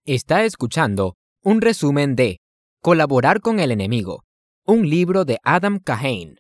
Está escuchando un resumen de Colaborar con el enemigo, un libro de Adam Kahane.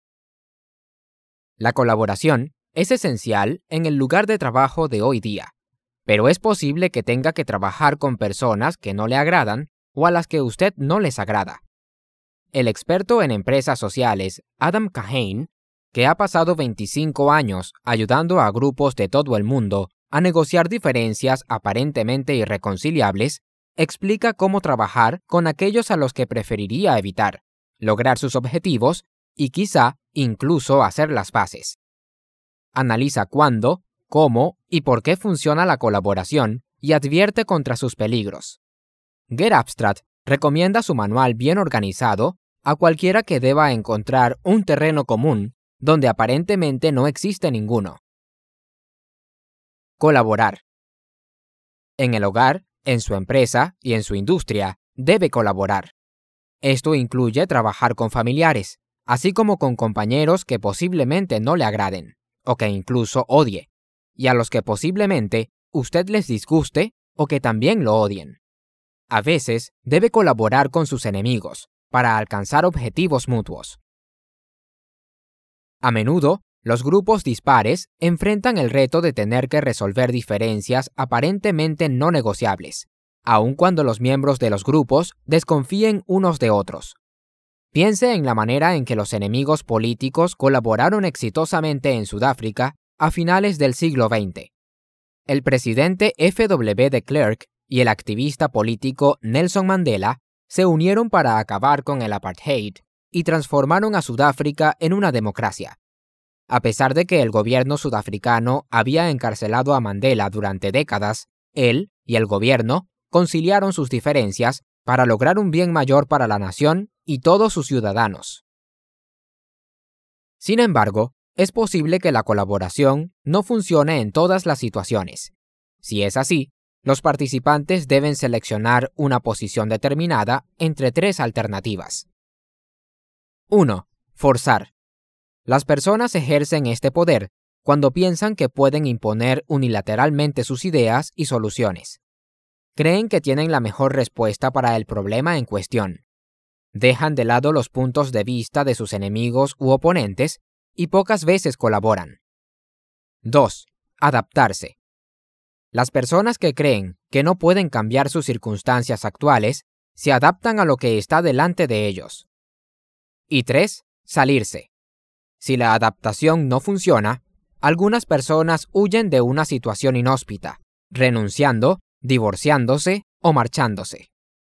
La colaboración es esencial en el lugar de trabajo de hoy día, pero es posible que tenga que trabajar con personas que no le agradan o a las que usted no les agrada. El experto en empresas sociales, Adam Kahane, que ha pasado 25 años ayudando a grupos de todo el mundo a negociar diferencias aparentemente irreconciliables, explica cómo trabajar con aquellos a los que preferiría evitar, lograr sus objetivos y quizá incluso hacer las paces. Analiza cuándo, cómo y por qué funciona la colaboración y advierte contra sus peligros. Get Abstract recomienda su manual bien organizado a cualquiera que deba encontrar un terreno común donde aparentemente no existe ninguno. Colaborar. En el hogar, en su empresa y en su industria, debe colaborar. Esto incluye trabajar con familiares, así como con compañeros que posiblemente no le agraden, o que incluso odie, y a los que posiblemente usted les disguste o que también lo odien. A veces, debe colaborar con sus enemigos para alcanzar objetivos mutuos. A menudo, los grupos dispares enfrentan el reto de tener que resolver diferencias aparentemente no negociables, aun cuando los miembros de los grupos desconfíen unos de otros. Piense en la manera en que los enemigos políticos colaboraron exitosamente en Sudáfrica a finales del siglo XX. El presidente F.W. de Klerk y el activista político Nelson Mandela se unieron para acabar con el apartheid y transformaron a Sudáfrica en una democracia. A pesar de que el gobierno sudafricano había encarcelado a Mandela durante décadas, él y el gobierno conciliaron sus diferencias para lograr un bien mayor para la nación y todos sus ciudadanos. Sin embargo, es posible que la colaboración no funcione en todas las situaciones. Si es así, los participantes deben seleccionar una posición determinada entre tres alternativas. 1. Forzar. Las personas ejercen este poder cuando piensan que pueden imponer unilateralmente sus ideas y soluciones. Creen que tienen la mejor respuesta para el problema en cuestión. Dejan de lado los puntos de vista de sus enemigos u oponentes y pocas veces colaboran. 2. Adaptarse. Las personas que creen que no pueden cambiar sus circunstancias actuales se adaptan a lo que está delante de ellos. Y 3. Salirse. Si la adaptación no funciona, algunas personas huyen de una situación inhóspita, renunciando, divorciándose o marchándose.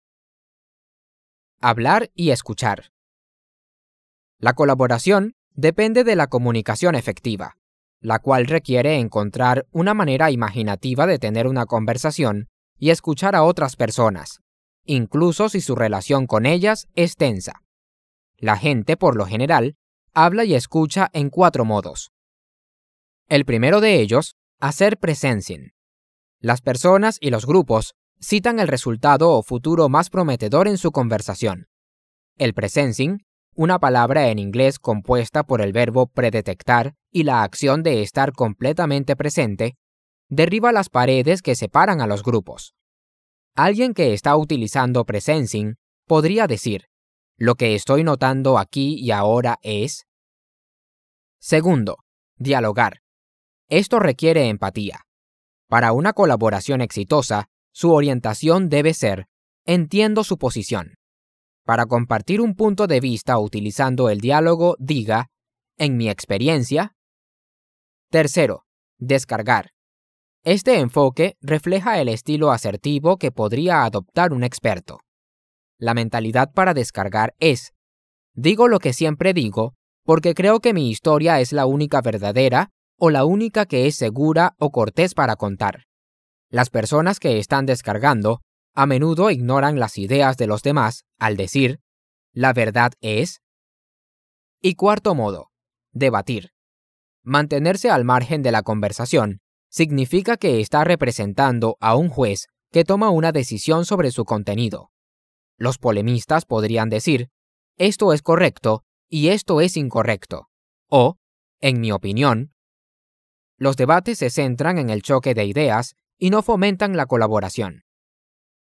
Hablar y escuchar. La colaboración depende de la comunicación efectiva, la cual requiere encontrar una manera imaginativa de tener una conversación y escuchar a otras personas, incluso si su relación con ellas es tensa. La gente, por lo general, habla y escucha en 4 modos. El primero de ellos, hacer presencing. Las personas y los grupos citan el resultado o futuro más prometedor en su conversación. El presencing, una palabra en inglés compuesta por el verbo predetectar y la acción de estar completamente presente, derriba las paredes que separan a los grupos. Alguien que está utilizando presencing podría decir: lo que estoy notando aquí y ahora es... Segundo, dialogar. Esto requiere empatía. Para una colaboración exitosa, su orientación debe ser: entiendo su posición. Para compartir un punto de vista utilizando el diálogo, diga: en mi experiencia. Tercero, descargar. Este enfoque refleja el estilo asertivo que podría adoptar un experto. La mentalidad para descargar es: digo lo que siempre digo porque creo que mi historia es la única verdadera o la única que es segura o cortés para contar. Las personas que están descargando a menudo ignoran las ideas de los demás al decir: la verdad es. Y cuarto modo, debatir. Mantenerse al margen de la conversación significa que está representando a un juez que toma una decisión sobre su contenido. Los polemistas podrían decir: esto es correcto y esto es incorrecto, o, en mi opinión. Los debates se centran en el choque de ideas y no fomentan la colaboración.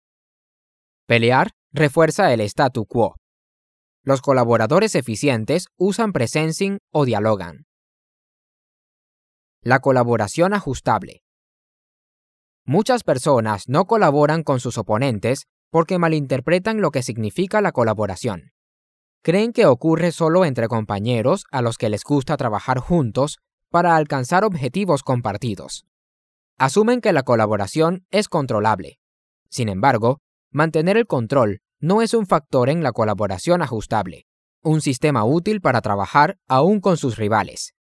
Pelear refuerza el statu quo. Los colaboradores eficientes usan presencing o dialogan. La colaboración ajustable. Muchas personas no colaboran con sus oponentes porque malinterpretan lo que significa la colaboración. Creen que ocurre solo entre compañeros a los que les gusta trabajar juntos para alcanzar objetivos compartidos. Asumen que la colaboración es controlable. Sin embargo, mantener el control no es un factor en la colaboración ajustable, un sistema útil para trabajar aún con sus rivales.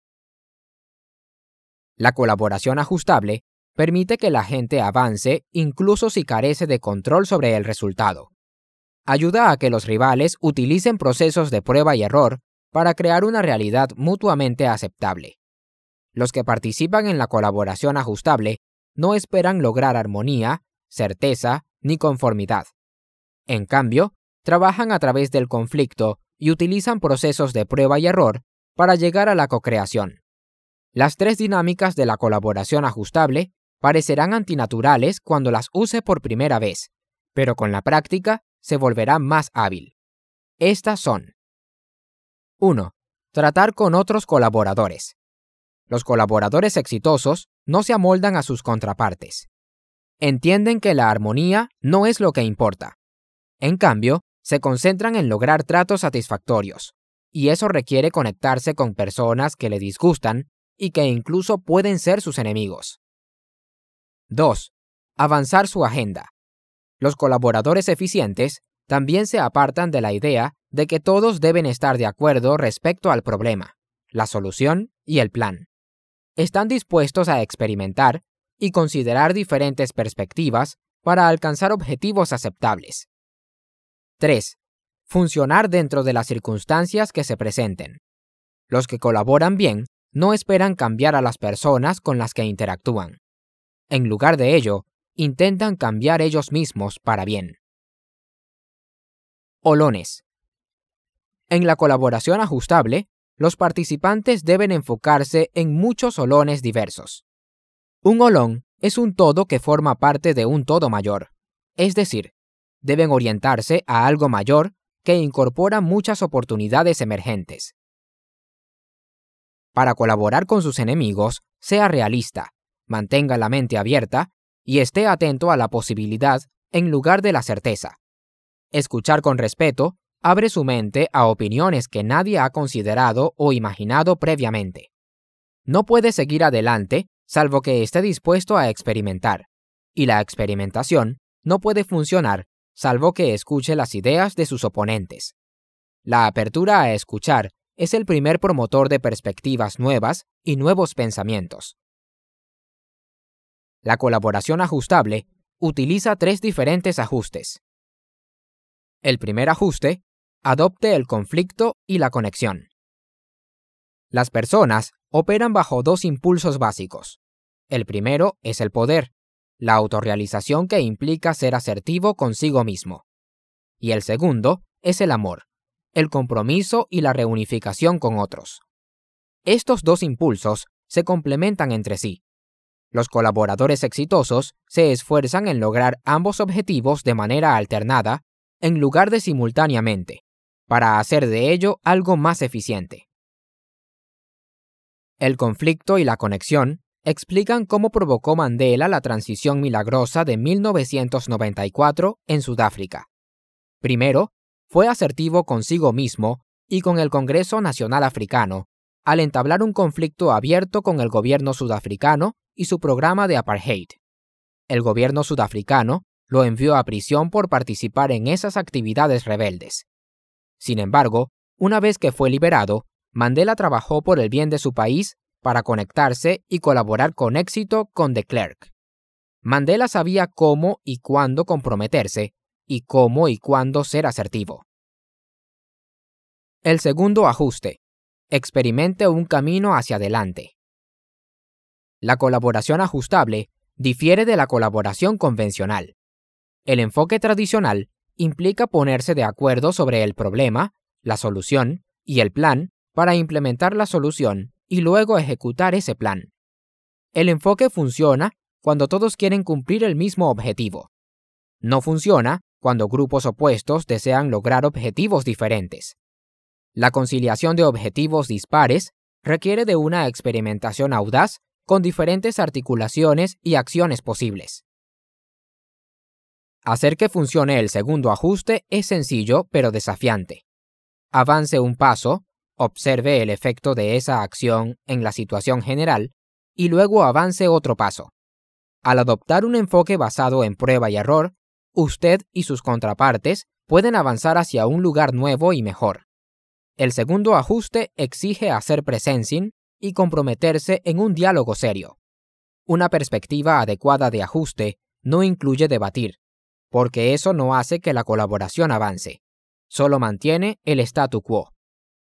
La colaboración ajustable permite que la gente avance incluso si carece de control sobre el resultado. Ayuda a que los rivales utilicen procesos de prueba y error para crear una realidad mutuamente aceptable. Los que participan en la colaboración ajustable no esperan lograr armonía, certeza ni conformidad. En cambio, trabajan a través del conflicto y utilizan procesos de prueba y error para llegar a la co-creación. Las tres dinámicas de la colaboración ajustable parecerán antinaturales cuando las use por primera vez, pero con la práctica se volverá más hábil. Estas son: 1. Tratar con otros colaboradores. Los colaboradores exitosos no se amoldan a sus contrapartes. Entienden que la armonía no es lo que importa. En cambio, se concentran en lograr tratos satisfactorios, y eso requiere conectarse con personas que le disgustan y que incluso pueden ser sus enemigos. 2. Avanzar su agenda. Los colaboradores eficientes también se apartan de la idea de que todos deben estar de acuerdo respecto al problema, la solución y el plan. Están dispuestos a experimentar y considerar diferentes perspectivas para alcanzar objetivos aceptables. 3. Funcionar dentro de las circunstancias que se presenten. Los que colaboran bien no esperan cambiar a las personas con las que interactúan. En lugar de ello, intentan cambiar ellos mismos para bien. Olones. En la colaboración ajustable, los participantes deben enfocarse en muchos olones diversos. Un olón es un todo que forma parte de un todo mayor, es decir, deben orientarse a algo mayor que incorpora muchas oportunidades emergentes. Para colaborar con sus enemigos, sea realista, mantenga la mente abierta y esté atento a la posibilidad en lugar de la certeza. Escuchar con respeto abre su mente a opiniones que nadie ha considerado o imaginado previamente. No puede seguir adelante salvo que esté dispuesto a experimentar, y la experimentación no puede funcionar salvo que escuche las ideas de sus oponentes. La apertura a escuchar es el primer promotor de perspectivas nuevas y nuevos pensamientos. La colaboración ajustable utiliza tres diferentes ajustes. El primer ajuste: adopte el conflicto y la conexión. Las personas operan bajo dos impulsos básicos. El primero es el poder, la autorrealización que implica ser asertivo consigo mismo. Y el segundo es el amor, el compromiso y la reunificación con otros. Estos dos impulsos se complementan entre sí. Los colaboradores exitosos se esfuerzan en lograr ambos objetivos de manera alternada, en lugar de simultáneamente, para hacer de ello algo más eficiente. El conflicto y la conexión explican cómo provocó Mandela la transición milagrosa de 1994 en Sudáfrica. Primero, fue asertivo consigo mismo y con el Congreso Nacional Africano, al entablar un conflicto abierto con el gobierno sudafricano y su programa de apartheid. El gobierno sudafricano lo envió a prisión por participar en esas actividades rebeldes. Sin embargo, una vez que fue liberado, Mandela trabajó por el bien de su país para conectarse y colaborar con éxito con de Klerk. Mandela sabía cómo y cuándo comprometerse y cómo y cuándo ser asertivo. El segundo ajuste: experimente un camino hacia adelante. La colaboración ajustable difiere de la colaboración convencional. El enfoque tradicional implica ponerse de acuerdo sobre el problema, la solución y el plan para implementar la solución y luego ejecutar ese plan. El enfoque funciona cuando todos quieren cumplir el mismo objetivo. No funciona cuando grupos opuestos desean lograr objetivos diferentes. La conciliación de objetivos dispares requiere de una experimentación audaz con diferentes articulaciones y acciones posibles. Hacer que funcione el segundo ajuste es sencillo pero desafiante. Avance un paso, observe el efecto de esa acción en la situación general y luego avance otro paso. Al adoptar un enfoque basado en prueba y error, usted y sus contrapartes pueden avanzar hacia un lugar nuevo y mejor. El segundo ajuste exige hacer presencing y comprometerse en un diálogo serio. Una perspectiva adecuada de ajuste no incluye debatir, porque eso no hace que la colaboración avance, solo mantiene el statu quo.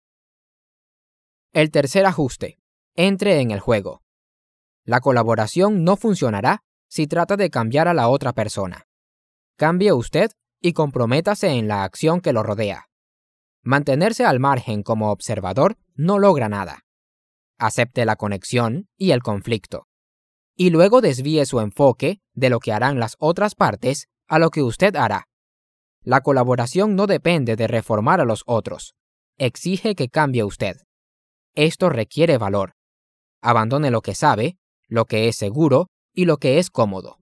El tercer ajuste: entre en el juego. La colaboración no funcionará si trata de cambiar a la otra persona. Cambie usted y comprométase en la acción que lo rodea. Mantenerse al margen como observador no logra nada. Acepte la conexión y el conflicto, y luego desvíe su enfoque de lo que harán las otras partes a lo que usted hará. La colaboración no depende de reformar a los otros, exige que cambie usted. Esto requiere valor. Abandone lo que sabe, lo que es seguro y lo que es cómodo.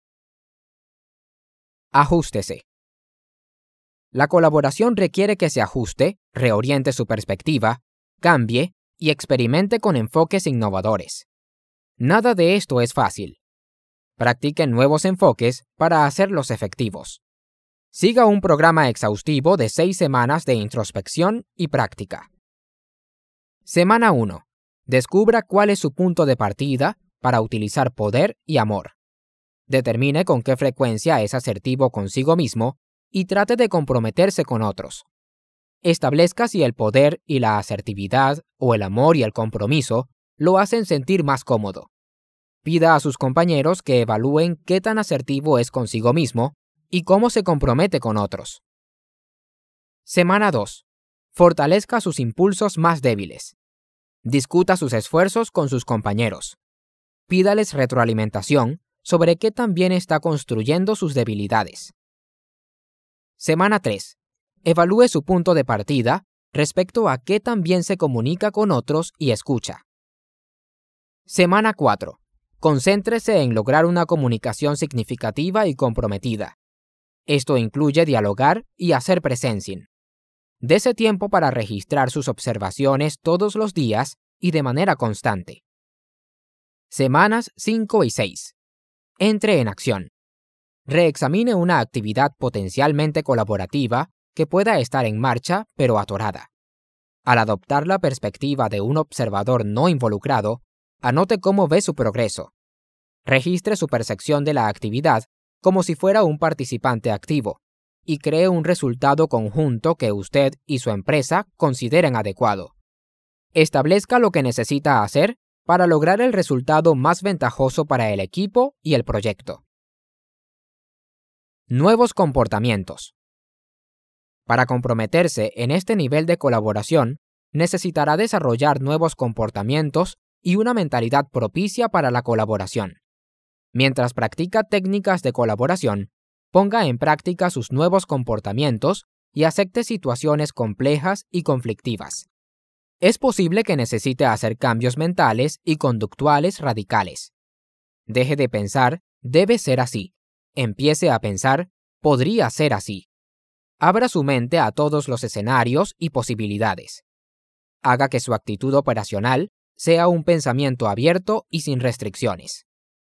Ajústese. La colaboración requiere que se ajuste, reoriente su perspectiva, cambie y experimente con enfoques innovadores. Nada de esto es fácil. Practiquen nuevos enfoques para hacerlos efectivos. Siga un programa exhaustivo de 6 semanas de introspección y práctica. Semana 1. Descubra cuál es su punto de partida para utilizar poder y amor. Determine con qué frecuencia es asertivo consigo mismo y trate de comprometerse con otros. Establezca si el poder y la asertividad o el amor y el compromiso lo hacen sentir más cómodo. Pida a sus compañeros que evalúen qué tan asertivo es consigo mismo y cómo se compromete con otros. Semana 2. Fortalezca sus impulsos más débiles. Discuta sus esfuerzos con sus compañeros. Pídales retroalimentación sobre qué tan bien está construyendo sus debilidades. Semana 3. Evalúe su punto de partida respecto a qué tan bien se comunica con otros y escucha. Semana 4. Concéntrese en lograr una comunicación significativa y comprometida. Esto incluye dialogar y hacer presencing. Dese tiempo para registrar sus observaciones todos los días y de manera constante. Semanas 5 y 6. Entre en acción. Reexamine una actividad potencialmente colaborativa que pueda estar en marcha pero atorada. Al adoptar la perspectiva de un observador no involucrado, anote cómo ve su progreso. Registre su percepción de la actividad como si fuera un participante activo y cree un resultado conjunto que usted y su empresa consideren adecuado. Establezca lo que necesita hacer para lograr el resultado más ventajoso para el equipo y el proyecto. Nuevos comportamientos. Para comprometerse en este nivel de colaboración, necesitará desarrollar nuevos comportamientos y una mentalidad propicia para la colaboración. Mientras practica técnicas de colaboración, ponga en práctica sus nuevos comportamientos y acepte situaciones complejas y conflictivas. Es posible que necesite hacer cambios mentales y conductuales radicales. Deje de pensar, debe ser así. Empiece a pensar, podría ser así. Abra su mente a todos los escenarios y posibilidades. Haga que su actitud operacional sea un pensamiento abierto y sin restricciones.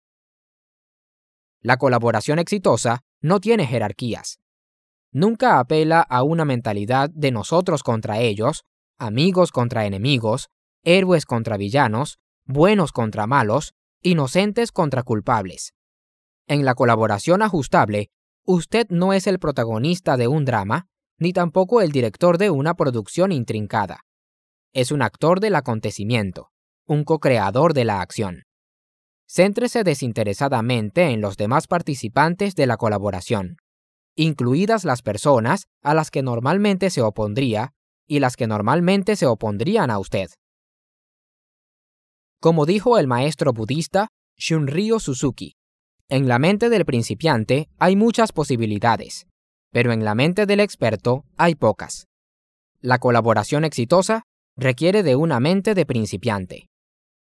La colaboración exitosa no tiene jerarquías. Nunca apela a una mentalidad de nosotros contra ellos, amigos contra enemigos, héroes contra villanos, buenos contra malos, inocentes contra culpables. En la colaboración ajustable, usted no es el protagonista de un drama, ni tampoco el director de una producción intrincada. Es un actor del acontecimiento, un co-creador de la acción. Céntrese desinteresadamente en los demás participantes de la colaboración, incluidas las personas a las que normalmente se opondría y las que normalmente se opondrían a usted. Como dijo el maestro budista Shunryo Suzuki, En la mente del principiante hay muchas posibilidades, pero en la mente del experto hay pocas. La colaboración exitosa requiere de una mente de principiante.